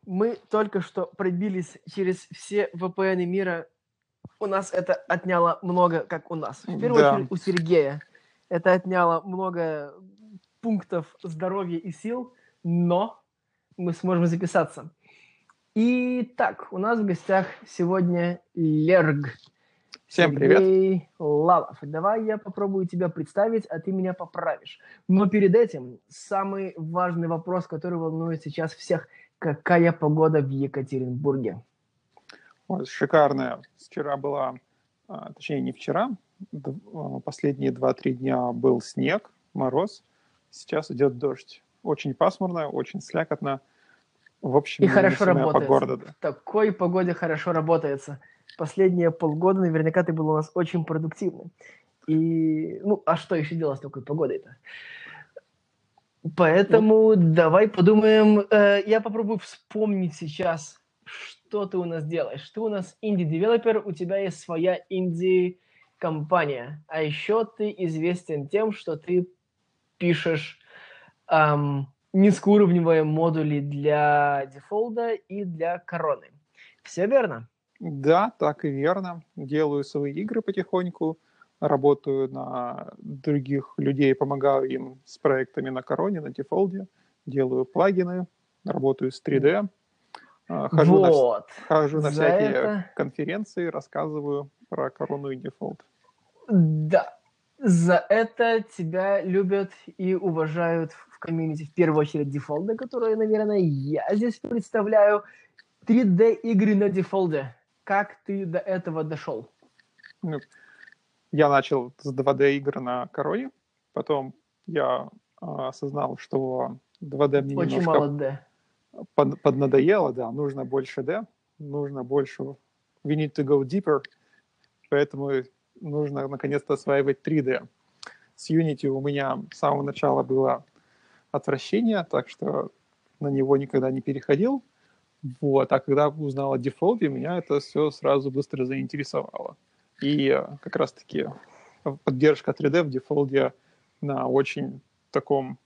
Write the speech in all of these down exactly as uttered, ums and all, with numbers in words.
Мы только что пробились через все ви пи эн мира. У нас это отняло много, как у нас. В первую Да. очередь у Сергея. Это отняло много пунктов здоровья и сил, но мы сможем записаться. Итак, у нас в гостях сегодня Лерг. Всем привет. Сергей Лавов. Давай я попробую тебя представить, а ты меня поправишь. Но перед этим самый важный вопрос, который волнует сейчас всех. Какая погода в Екатеринбурге? Вот, шикарная. Вчера была, а, точнее не вчера, д- а, последние два-три дня был снег, мороз. Сейчас идет дождь. Очень пасмурно, очень слякотно. В общем, И хорошо невыносимая работается. погода. Да. В такой погоде хорошо работается. Последние полгода наверняка ты был у нас очень продуктивным. И, ну, а что еще делать с такой погодой-то? Поэтому давай подумаем. Э, я попробую вспомнить сейчас, что ты у нас делаешь. Ты у нас инди-девелопер, у тебя есть своя инди-компания. А еще ты известен тем, что ты пишешь эм, низкоуровневые модули для дефолда и для короны. Все верно? Да, так и верно. Делаю свои игры потихоньку, работаю на других людей, помогаю им с проектами на Короне, на Дефолде, делаю плагины, работаю с три дэ, а, хожу, на, вс- Вот. хожу на За всякие это... конференции, рассказываю про Корону и Дефолд. Да. За это тебя любят и уважают в комьюнити. В первую очередь дефолда, которые, наверное, я здесь представляю. три дэ-игры на дефолде. Как ты до этого дошел? Ну, я начал с два дэ-игр на Короне, потом я а, осознал, что два дэ мне Очень немножко мало дэ. под, поднадоело, да, нужно больше дэ, нужно больше, we need to go deeper, поэтому нужно наконец-то осваивать три дэ. С Unity у меня с самого начала было отвращение, так что на него никогда не переходил. Вот. А когда узнал о дефолте, меня это все сразу быстро заинтересовало. И как раз-таки поддержка три дэ в дефолде на очень таком,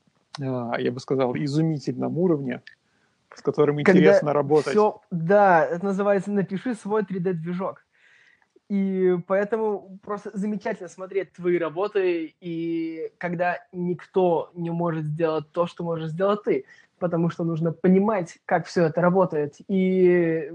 я бы сказал, изумительном уровне, с которым интересно Когда работать. все... Да, это называется «напиши свой три дэ-движок». И поэтому просто замечательно смотреть твои работы, и когда никто не может сделать то, что можешь сделать ты, потому что нужно понимать, как все это работает. И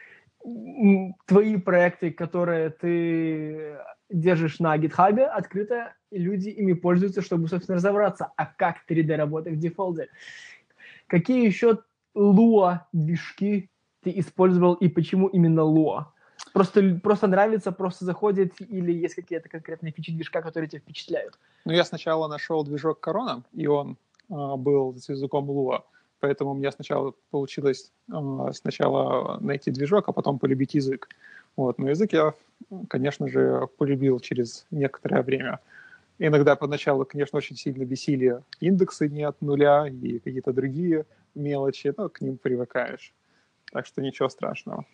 твои проекты, которые ты держишь на GitHub, открыто, и люди ими пользуются, чтобы, собственно, разобраться, а как три дэ работает в дефолде. Какие еще Lua-движки ты использовал, и почему именно Lua? Просто, просто нравится, просто заходит, или есть какие-то конкретные фичи движка, которые тебя впечатляют? Ну, я сначала нашел движок Корона, и он э, был с языком Lua, поэтому у меня сначала получилось э, сначала найти движок, а потом полюбить язык. Вот. Но язык я, конечно же, полюбил через некоторое время. Иногда поначалу, конечно, очень сильно бесили индексы не от нуля и какие-то другие мелочи, но к ним привыкаешь. Так что ничего страшного.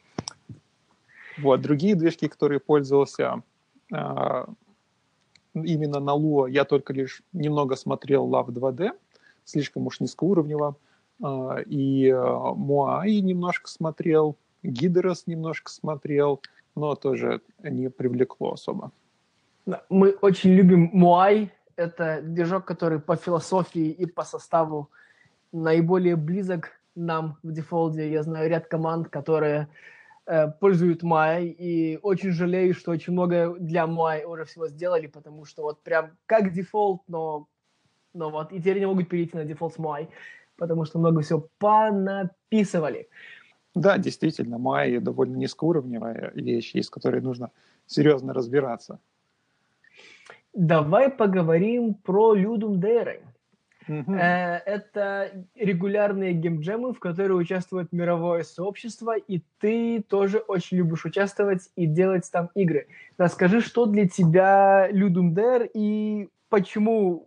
Вот. Другие движки, которые пользовался э, именно на Lua, я только лишь немного смотрел Love два дэ, слишком уж низкоуровнево, э, и э, Moai немножко смотрел, Гидерос немножко смотрел, но тоже не привлекло особо. Мы очень любим Moai. Это движок, который по философии и по составу наиболее близок нам в дефолде. Я знаю ряд команд, которые э, пользуют Moai, и очень жалею, что очень много для Moai уже всего сделали, потому что вот прям как дефолт, но, но вот и теперь не могут перейти на дефолт с Moai, потому что много всего понаписывали. Да, действительно, Moai довольно низкоуровневая вещь, из которой нужно серьезно разбираться. Давай поговорим про Ludum Dare. Угу. Это регулярные геймджемы, в которые участвует мировое сообщество, и ты тоже очень любишь участвовать и делать там игры. Расскажи, что для тебя Ludum Dare и почему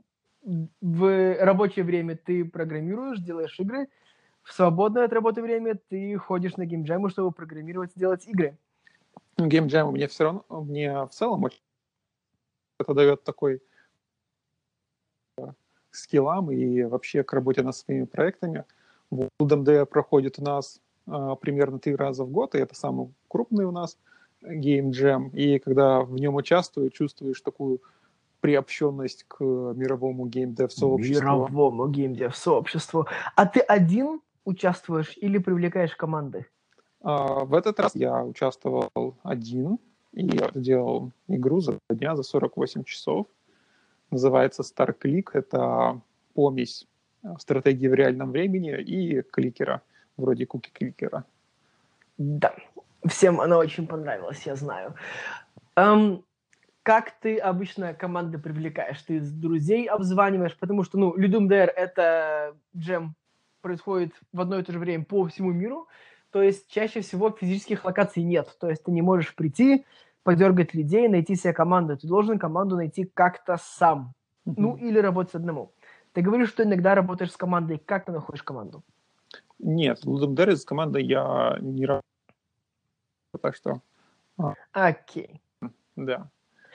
в рабочее время ты программируешь, делаешь игры, в свободное от работы время ты ходишь на геймджемы, чтобы программировать и делать игры. Геймджем мне все равно, мне в целом очень это дает такой скиллам и вообще к работе над своими проектами. LootMD проходит у нас а, примерно три раза в год, и это самый крупный у нас Game Jam. И когда в нем участвую, чувствуешь такую приобщенность к мировому геймдев-сообществу. Мировому геймдев-сообществу. А ты один участвуешь или привлекаешь команды? А, в этот раз я участвовал один и делал игру за два дня, за сорок восемь часов. Называется StarClick. Это помесь стратегии в реальном времени и кликера, вроде куки-кликера. Да, всем она очень понравилась, я знаю. Эм, как ты обычно команды привлекаешь? Ты друзей обзваниваешь? Потому что, ну, LootMDR — это джем, происходит в одно и то же время по всему миру, то есть чаще всего физических локаций нет. То есть ты не можешь прийти, подергать людей, найти себе команду. Ты должен команду найти как-то сам. Mm-hmm. Ну, или работать одному. Ты говоришь, что иногда работаешь с командой. Как ты находишь команду? Нет, в LootMDR с командой я не работаю, так что... Окей. Okay. Да.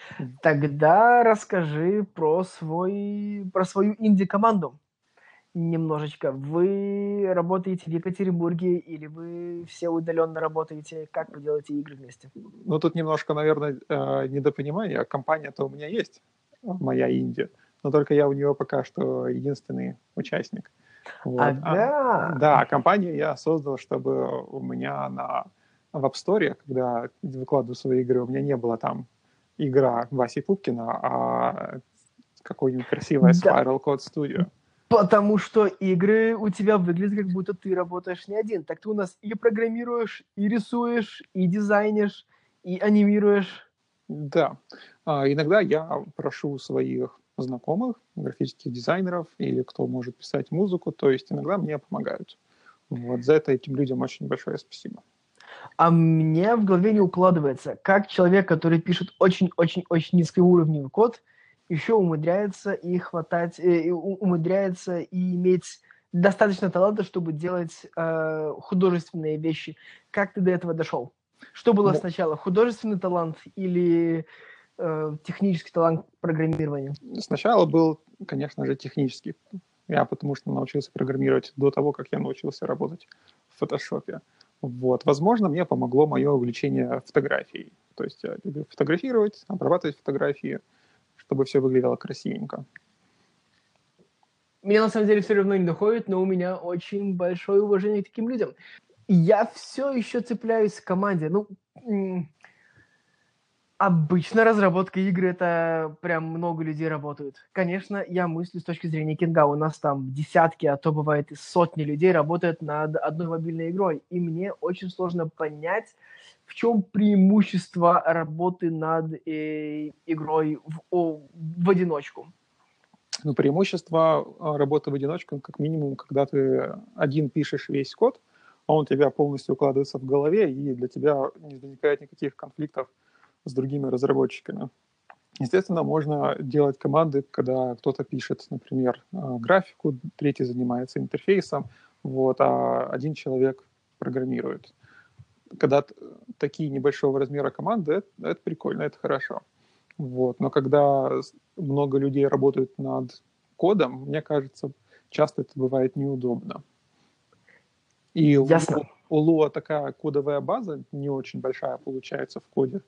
Тогда расскажи про, свой, про свою инди-команду немножечко. Вы работаете в Екатеринбурге или вы все удаленно работаете? Как вы делаете игры вместе? Ну, тут немножко, наверное, недопонимание. Компания-то у меня есть, моя инди, но только я у нее пока что единственный участник. Вот. Ага. А, да, компанию я создал, чтобы у меня на, в App Store, когда выкладываю свои игры, у меня не было там игра Васи Пупкина, а какой-нибудь красивая да. Spiral Code Studio. Потому что игры у тебя выглядят, как будто ты работаешь не один. Так ты у нас и программируешь, и рисуешь, и дизайнишь, и анимируешь. Да. А, иногда я прошу своих знакомых, графических дизайнеров или кто может писать музыку, то есть иногда мне помогают. Вот за это этим людям очень большое спасибо. А мне в голове не укладывается, как человек, который пишет очень-очень-очень низкоуровневый код, еще умудряется и хватать, э, умудряется и иметь достаточно таланта, чтобы делать э, художественные вещи. Как ты до этого дошел? Что было ну, сначала, художественный талант или э, технический талант программирования? Сначала был, конечно же, технический. Я потому что научился программировать до того, как я научился работать в фотошопе. Вот. Возможно, мне помогло мое увлечение фотографией. То есть я люблю фотографировать, обрабатывать фотографии, чтобы все выглядело красивенько. Меня на самом деле все равно не доходит, но у меня очень большое уважение к таким людям. Я все еще цепляюсь к команде. Ну, м- обычно разработка игр — это прям много людей работают. Конечно, я мыслю с точки зрения Кинга. У нас там десятки, а то бывает и сотни людей работают над одной мобильной игрой. И мне очень сложно понять, в чем преимущество работы над э, игрой в, о, в одиночку. Ну, преимущество работы в одиночку, как минимум, когда ты один пишешь весь код, а он у тебя полностью укладывается в голове, и для тебя не возникает никаких конфликтов с другими разработчиками. Естественно, можно делать команды, когда кто-то пишет, например, графику, третий занимается интерфейсом, вот, а один человек программирует. Когда такие небольшого размера команды, это, это прикольно, это хорошо. Вот. Но когда много людей работают над кодом, мне кажется, часто это бывает неудобно. И Ясно. у Lua такая кодовая база не очень большая получается в коде,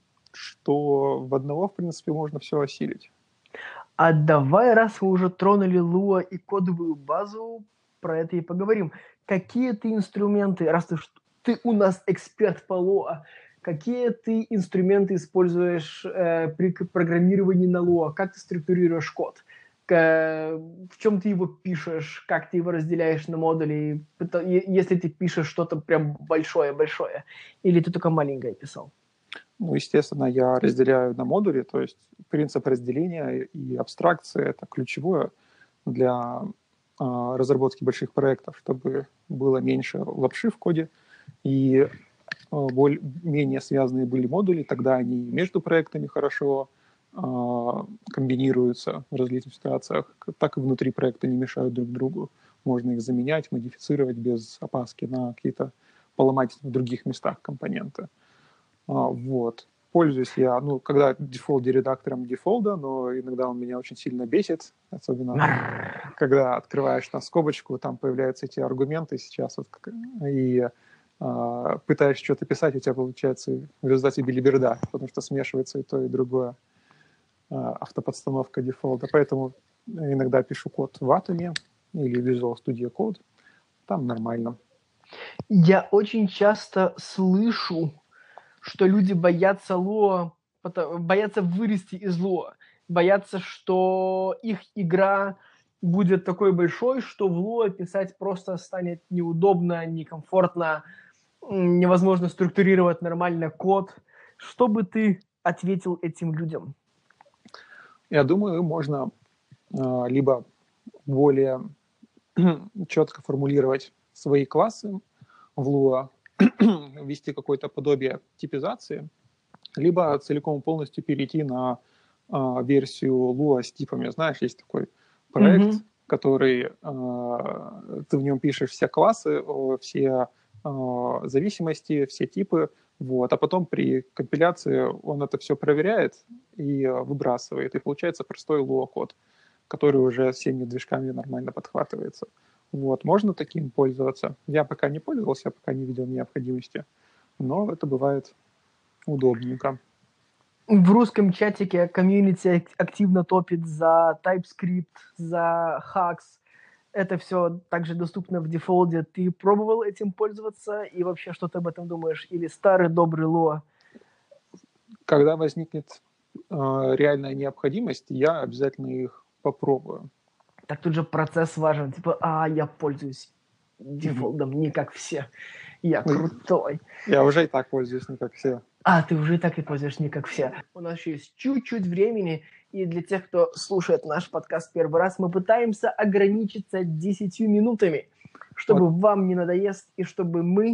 что в одного, в принципе, можно все осилить. А давай, раз мы уже тронули Lua и кодовую базу, про это и поговорим. Какие ты инструменты, раз ты, ты у нас эксперт по Lua, какие ты инструменты используешь э, при программировании на Lua? Как ты структурируешь код? К, в чем ты его пишешь? Как ты его разделяешь на модули? Если ты пишешь что-то прям большое-большое, или ты только маленькое писал? Ну, естественно, я разделяю на модули, то есть принцип разделения и абстракции — это ключевое для э, разработки больших проектов, чтобы было меньше лапши в коде и э, более, менее связанные были модули, тогда они между проектами хорошо э, комбинируются в различных ситуациях, так и внутри проекта не мешают друг другу. Можно их заменять, модифицировать без опаски на какие-то поломать в других местах компоненты. А, вот. пользуюсь я, ну, когда дефолде редактором дефолда, но иногда он меня очень сильно бесит, особенно когда открываешь там скобочку, там появляются эти аргументы сейчас, вот, и э, пытаешься что-то писать, у тебя получается в результате билиберда, потому что смешивается и то, и другое, э, автоподстановка дефолда. Поэтому иногда пишу код в Atom или Visual Studio Code, там нормально. Я очень часто слышу, что люди боятся Lua, боятся вырасти из Lua, боятся, что их игра будет такой большой, что в Lua писать просто станет неудобно, некомфортно, невозможно структурировать нормально код. Что бы ты ответил этим людям? Я думаю, можно э, либо более четко формулировать свои классы в Lua, ввести какое-то подобие типизации, либо целиком полностью перейти на э, версию Lua с типами. Знаешь, есть такой проект, mm-hmm. который э, ты в нем пишешь все классы, все э, зависимости, все типы, вот, а потом при компиляции он это все проверяет и выбрасывает, и получается простой Lua-код, который уже всеми движками нормально подхватывается. Вот, можно таким пользоваться. Я пока не пользовался, пока не видел необходимости, но это бывает удобненько. В русском чатике комьюнити активно топит за TypeScript, за Hux. Это все также доступно в дефолде. Ты пробовал этим пользоваться? И вообще, что ты об этом думаешь? Или старый добрый Lua? Когда возникнет э, реальная необходимость, я обязательно их попробую. Так тут же процесс важен. Типа, а, я пользуюсь дефолдом, mm-hmm. не как все. Я крутой. Я уже и так пользуюсь не как все. А, ты уже и так и пользуешься не как все. У нас еще есть чуть-чуть времени, и для тех, кто слушает наш подкаст первый раз, мы пытаемся ограничиться десятью минутами, чтобы вот. Вам не надоест, и чтобы мы,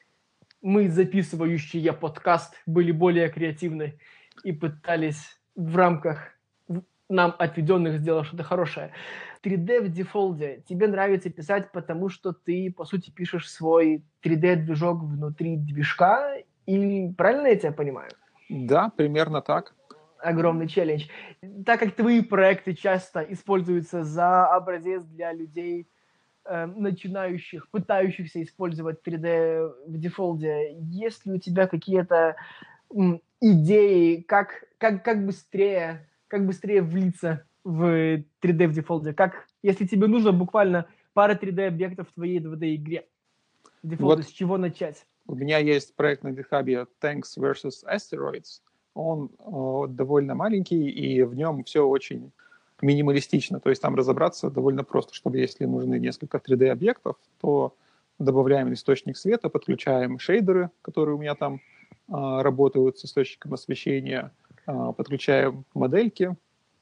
мы, записывающие подкаст, были более креативны и пытались в рамках нам отведенных сделать что-то хорошее. три дэ в дефолде тебе нравится писать, потому что ты, по сути, пишешь свой три дэ-движок внутри движка, или правильно я тебя понимаю? Да, примерно так. Огромный челлендж. Так как твои проекты часто используются за образец для людей, э, начинающих, пытающихся использовать три дэ в дефолде, есть ли у тебя какие-то м, идеи, как, как, как быстрее, как быстрее влиться в три дэ в дефолде? Как, если тебе нужно буквально пара три дэ-объектов в твоей два дэ-игре в дефолде, вот. С чего начать? У меня есть проект на GitHub Tanks versus Asteroids. Он э, довольно маленький, и в нем все очень минималистично. То есть там разобраться довольно просто, чтобы если нужны несколько три дэ-объектов, то добавляем источник света, подключаем шейдеры, которые у меня там э, работают с источником освещения, э, подключаем модельки,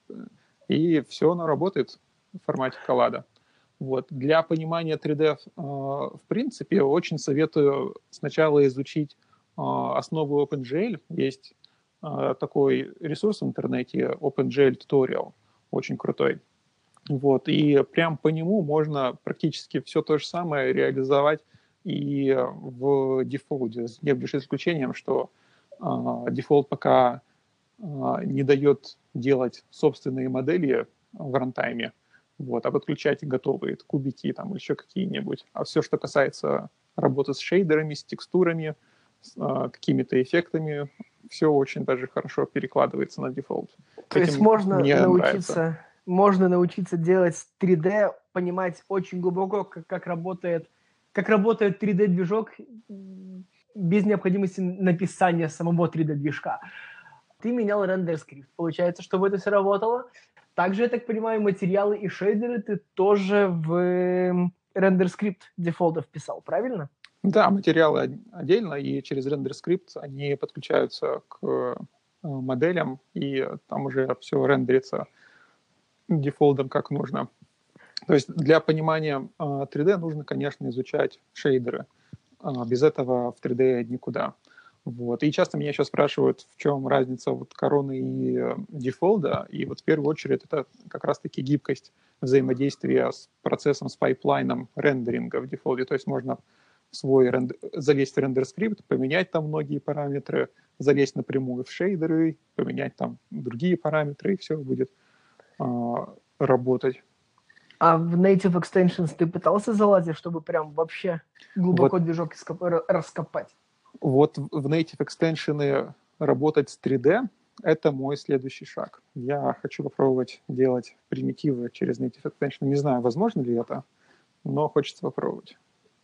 и все оно работает в формате коллада. Вот. Для понимания три дэ, э, в принципе, очень советую сначала изучить э, основы OpenGL. Есть э, такой ресурс в интернете, OpenGL Tutorial, очень крутой. Вот. И прям по нему можно практически все то же самое реализовать и в дефолде, с лишь исключением, что э, дефолт пока э, не дает делать собственные модели в рантайме, вот, а подключать готовые кубики там еще какие-нибудь. А все, что касается работы с шейдерами, с текстурами, с а, какими-то эффектами, все очень даже хорошо перекладывается на дефолт. То Этим есть можно научиться, можно научиться делать три дэ, понимать очень глубоко, как, как работает, как работает три дэ-движок без необходимости написания самого три дэ-движка. Ты менял рендер-скрипт. Получается, чтобы это все работало. Также, я так понимаю, материалы и шейдеры ты тоже в рендер-скрипт дефолтов писал, правильно? Да, материалы отдельно, и через рендер-скрипт они подключаются к моделям, и там уже все рендерится дефолтом как нужно. То есть для понимания три дэ нужно, конечно, изучать шейдеры. Без этого в три дэ никуда. Вот. И часто меня еще спрашивают, в чем разница вот короны и э, дефолда. И вот в первую очередь это как раз-таки гибкость взаимодействия с процессом, с пайплайном рендеринга в дефолде. То есть можно свой рендер, залезть в рендер-скрипт, поменять там многие параметры, залезть напрямую в шейдеры, поменять там другие параметры, и все будет а, работать. А в Native Extensions ты пытался залазить, чтобы прям вообще глубоко вот, движок раскопать? Вот в Native Extension работать с три дэ — это мой следующий шаг. Я хочу попробовать делать примитивы через Native Extension. Не знаю, возможно ли это, но хочется попробовать.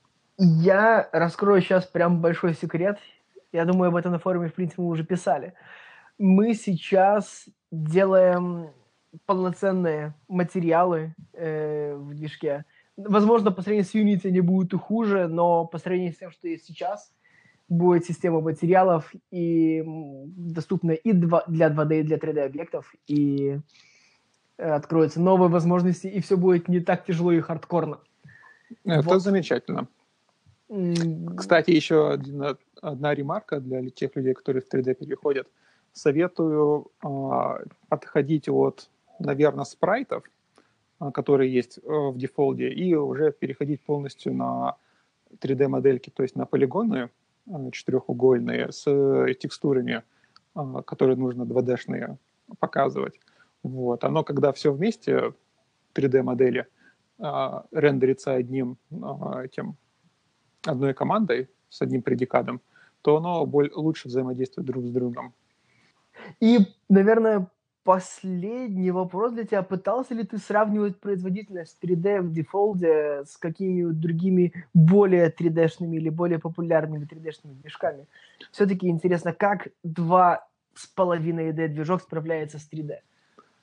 Я раскрою сейчас прям большой секрет. Я думаю, об этом на форуме, в принципе, мы уже писали. Мы сейчас делаем полноценные материалы э, в движке. Возможно, по сравнению с Unity они будут и хуже, но по сравнению с тем, что есть сейчас, будет система материалов и доступная и для два дэ, и для три дэ объектов, и э, откроются новые возможности, и все будет не так тяжело и хардкорно. Это вот. Замечательно. Mm. Кстати, еще один, одна ремарка для тех людей, которые в три дэ переходят. Советую э, отходить от, наверное, спрайтов, э, которые есть э, в дефолде, и уже переходить полностью на три дэ-модельки, то есть на полигоны э, четырехугольные с э, текстурами, э, которые нужно два дэ-шные показывать. Вот. Оно, когда все вместе, три дэ-модели, э, рендерится одним э, этим, одной командой с одним предикатом, то оно более, лучше взаимодействует друг с другом. И, наверное, последний вопрос для тебя. Пытался ли ты сравнивать производительность три дэ в дефолде с какими-нибудь другими более три дэ-шными или более популярными три дэ-шными движками? Все-таки интересно, как два с половиной дэ движок справляется с три дэ?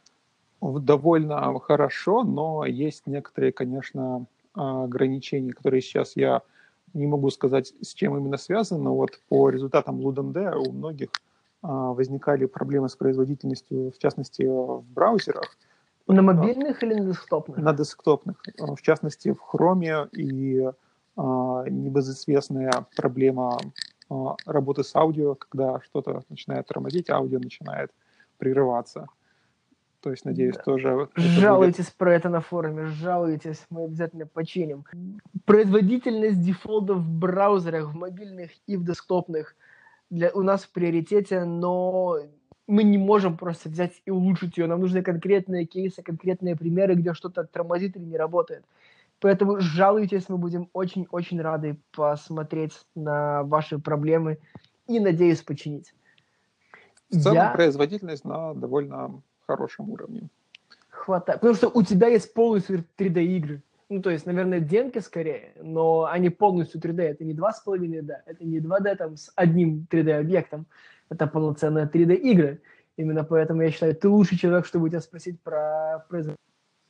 Довольно хорошо, но есть некоторые, конечно, ограничения, которые сейчас я не могу сказать, с чем именно связано, но вот по результатам LudemD у многих возникали проблемы с производительностью, в частности, в браузерах. На мобильных или на десктопных? На десктопных. В частности, в Chrome и а, небезызвестная проблема а, работы с аудио, когда что-то начинает тормозить, аудио начинает прерываться. То есть, надеюсь, да. тоже... Жалуйтесь будет... про это на форуме, жалуйтесь, мы обязательно починим. Производительность дефолтов в браузерах, в мобильных и в десктопных для, у нас в приоритете, но мы не можем просто взять и улучшить ее. Нам нужны конкретные кейсы, конкретные примеры, где что-то тормозит или не работает. Поэтому жалуйтесь, мы будем очень-очень рады посмотреть на ваши проблемы и, надеюсь, починить. В целом Я... производительность на довольно хорошем уровне. Хватает. Потому что у тебя есть полностью три дэ-игры. Ну, то есть, наверное, демки скорее, но они полностью три дэ. Это не два с половиной дэ, это не два дэ там с одним три дэ-объектом. Это полноценные три дэ-игры. Именно поэтому я считаю, ты лучший человек, чтобы тебя спросить про производительность.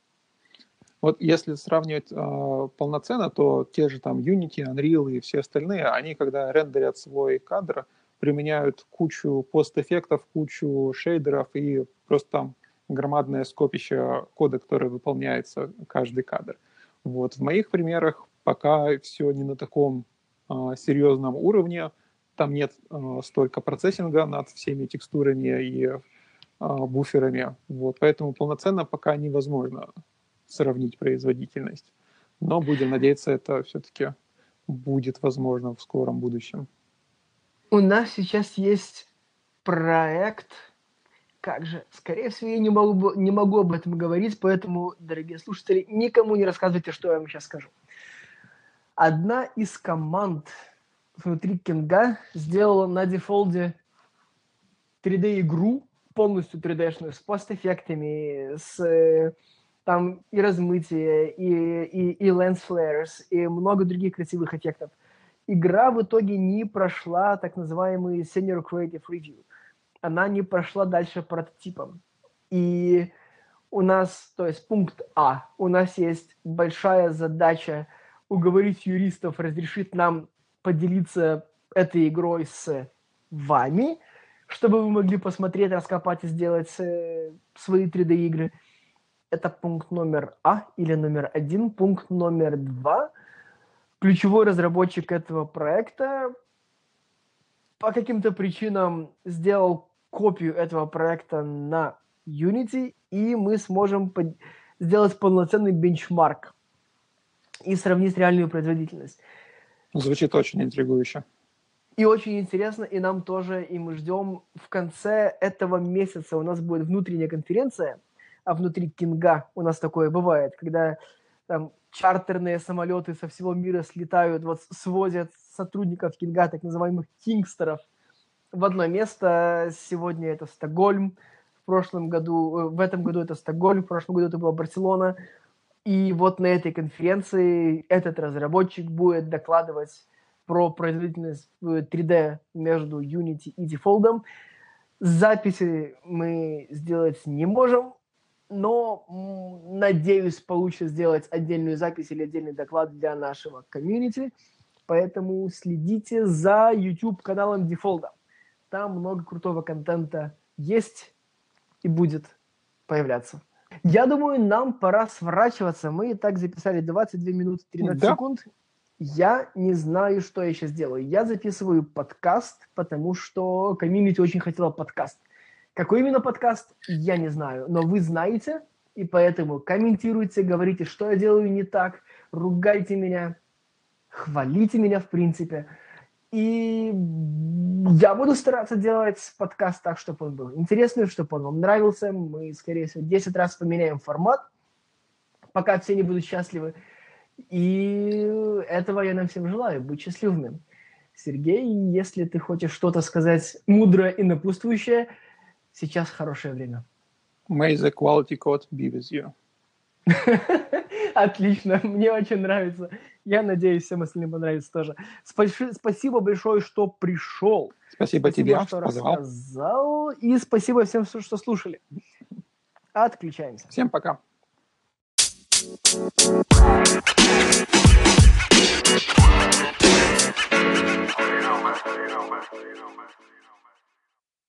Вот если сравнивать э, полноценно, то те же там Unity, Unreal и все остальные, они, когда рендерят свой кадр, применяют кучу пост-эффектов, кучу шейдеров и просто там громадное скопище кода, которое выполняется каждый кадр. Вот. В моих примерах пока все не на таком э, серьезном уровне. Там нет э, столько процессинга над всеми текстурами и э, буферами. Вот. Поэтому полноценно пока невозможно сравнить производительность. Но будем надеяться, это все-таки будет возможно в скором будущем. У нас сейчас есть проект, как же, скорее всего, я не могу, не могу об этом говорить, поэтому, дорогие слушатели, никому не рассказывайте, что я вам сейчас скажу. Одна из команд внутри Кинга сделала на дефолде три дэ-игру, полностью три дэ-шную, с пост-эффектами, с там и размытие, и, и, и lens flares, и много других красивых эффектов. Игра в итоге не прошла так называемый Senior Creative Review. Она не прошла дальше прототипом. И у нас, то есть пункт А, у нас есть большая задача уговорить юристов разрешить нам поделиться этой игрой с вами, чтобы вы могли посмотреть, раскопать и сделать свои три дэ-игры. Это пункт номер А или номер один. Пункт номер два. Ключевой разработчик этого проекта по каким-то причинам сделал копию этого проекта на Unity, и мы сможем под... сделать полноценный бенчмарк и сравнить реальную производительность. Звучит очень интригующе. И очень интересно, и нам тоже, и мы ждем в конце этого месяца у нас будет внутренняя конференция, а внутри Кинга у нас такое бывает, когда там чартерные самолеты со всего мира слетают, вот свозят сотрудников Кинга, так называемых кингстеров, в одно место. Сегодня это Стокгольм, в прошлом году, в этом году это Стокгольм, в прошлом году это была Барселона. И вот на этой конференции этот разработчик будет докладывать про производительность три дэ между Unity и Default. Записи мы сделать не можем, но, надеюсь, получится сделать отдельную запись или отдельный доклад для нашего комьюнити. Поэтому следите за YouTube-каналом Default. Там много крутого контента есть и будет появляться. Я думаю, нам пора сворачиваться. Мы и так записали двадцать две минуты тринадцать Да. секунд. Я не знаю, что я сейчас делаю. Я записываю подкаст, потому что комьюнити очень хотела подкаст. Какой именно подкаст, я не знаю. Но вы знаете, и поэтому комментируйте, говорите, что я делаю не так, ругайте меня, хвалите меня, в принципе. И я буду стараться делать подкаст так, чтобы он был интересный, чтобы он вам нравился. Мы, скорее всего, десять раз поменяем формат, пока все не будут счастливы. И этого я нам всем желаю. Быть счастливыми. Сергей, если ты хочешь что-то сказать мудрое и напутствующее, сейчас хорошее время. May the quality code be with you. Отлично, мне очень нравится. Я надеюсь, всем остальным понравится тоже. Спасибо, спасибо большое, что пришел. Спасибо, спасибо тебе, что позвал. рассказал. И спасибо всем, что слушали. Отключаемся. Всем пока. You know, man. You know, man. You know, man.